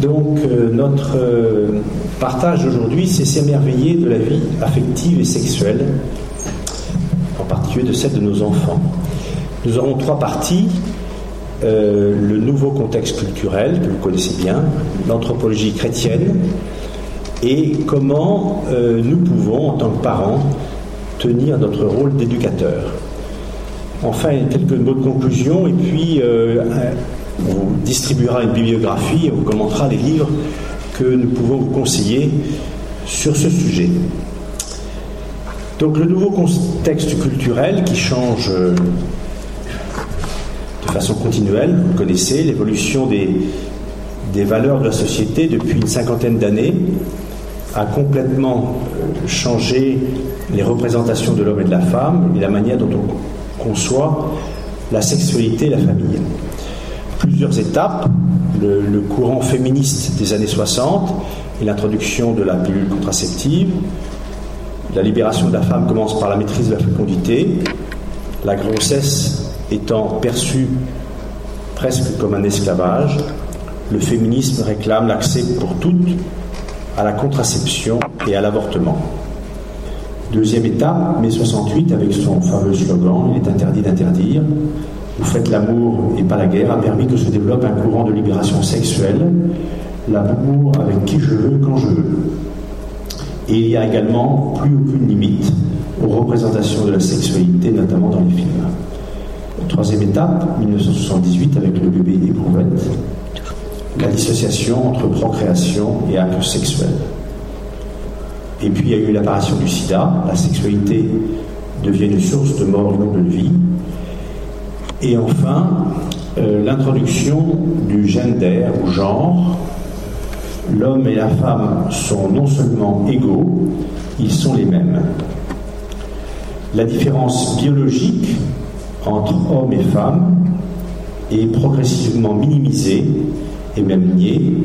Donc notre partage aujourd'hui, c'est s'émerveiller de la vie affective et sexuelle, en particulier de celle de nos enfants. Nous aurons 3 parties. Le nouveau contexte culturel, que vous connaissez bien, l'anthropologie chrétienne, et comment nous pouvons, en tant que parents, tenir notre rôle d'éducateur. Enfin, quelques mots de conclusion, et puis on vous distribuera une bibliographie et on vous commentera les livres que nous pouvons vous conseiller sur ce sujet. Donc le nouveau contexte culturel qui change de façon continuelle, vous connaissez l'évolution des valeurs de la société depuis une 50aine d'années, a complètement changé les représentations de l'homme et de la femme et la manière dont on conçoit la sexualité et la famille. Plusieurs étapes, le courant féministe des années 60 et l'introduction de la pilule contraceptive. La libération de la femme commence par la maîtrise de la fécondité, la grossesse étant perçue presque comme un esclavage. Le féminisme réclame l'accès pour toutes à la contraception et à l'avortement. Deuxième étape, mai 68, avec son fameux slogan « Il est interdit d'interdire », vous faites l'amour et pas la guerre, a permis que se développe un courant de libération sexuelle, l'amour avec qui je veux, quand je veux. Et il n'y a également plus aucune limite aux représentations de la sexualité, notamment dans les films. Troisième étape, 1978, avec le bébé éprouvette, la dissociation entre procréation et acte sexuel. Et puis il y a eu l'apparition du sida, la sexualité devient une source de mort longue de vie. Et enfin, l'introduction du gender ou genre. L'homme et la femme sont non seulement égaux, ils sont les mêmes. La différence biologique entre hommes et femmes est progressivement minimisée et même niée.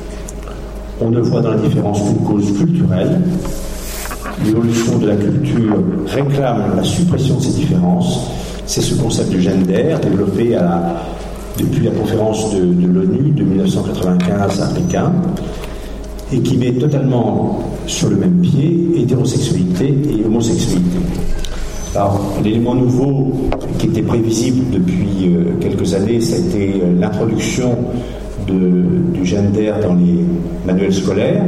On ne voit dans la différence qu'une cause culturelle. L'évolution de la culture réclame la suppression de ces différences. C'est ce concept de gender développé depuis la conférence de l'ONU de 1995 à Pékin et qui met totalement sur le même pied hétérosexualité et homosexualité. Alors, l'élément nouveau qui était prévisible depuis quelques années, ça a été l'introduction du gender dans les manuels scolaires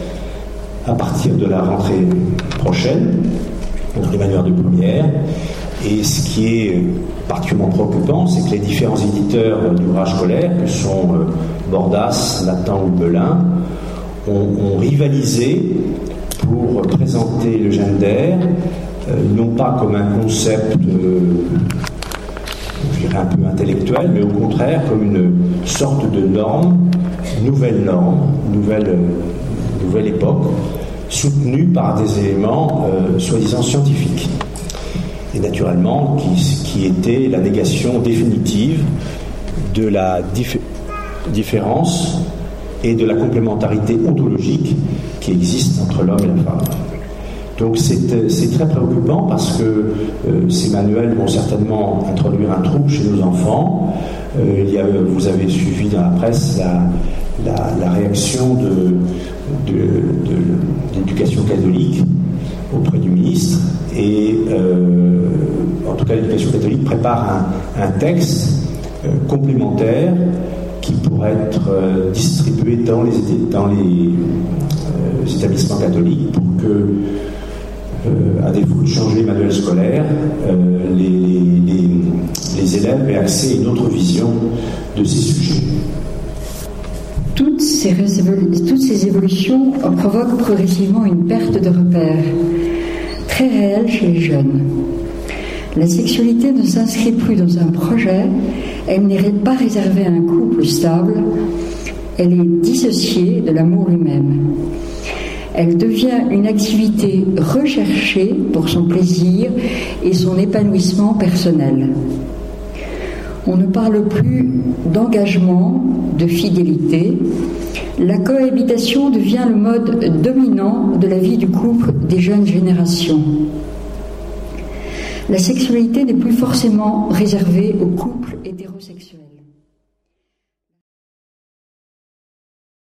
à partir de la rentrée prochaine, dans les manuels de première. Et ce qui est particulièrement préoccupant, c'est que les différents éditeurs d'ouvrages scolaires, que sont Bordas, Nathan ou Belin, ont rivalisé pour présenter le gender, non pas comme un concept, je dirais un peu intellectuel, mais au contraire comme une sorte de norme, nouvelle époque, soutenue par des éléments soi-disant scientifiques. Et naturellement, qui était la négation définitive de la différence et de la complémentarité ontologique qui existe entre l'homme et la femme. Donc c'est très préoccupant parce que ces manuels vont certainement introduire un trouble chez nos enfants. Vous avez suivi dans la presse la réaction de l'éducation catholique auprès du ministre. Et en tout cas, l'éducation catholique prépare un texte complémentaire qui pourrait être distribué dans les établissements catholiques pour que, à défaut de changer les manuels scolaires, les élèves aient accès à une autre vision de ces sujets. Toutes ces évolutions provoquent progressivement une perte de repères très réelle chez les jeunes. La sexualité ne s'inscrit plus dans un projet, elle n'est pas réservée à un couple stable, elle est dissociée de l'amour lui-même. Elle devient une activité recherchée pour son plaisir et son épanouissement personnel. On ne parle plus d'engagement, de fidélité. La cohabitation devient le mode dominant de la vie du couple des jeunes générations. La sexualité n'est plus forcément réservée aux couples hétérosexuels.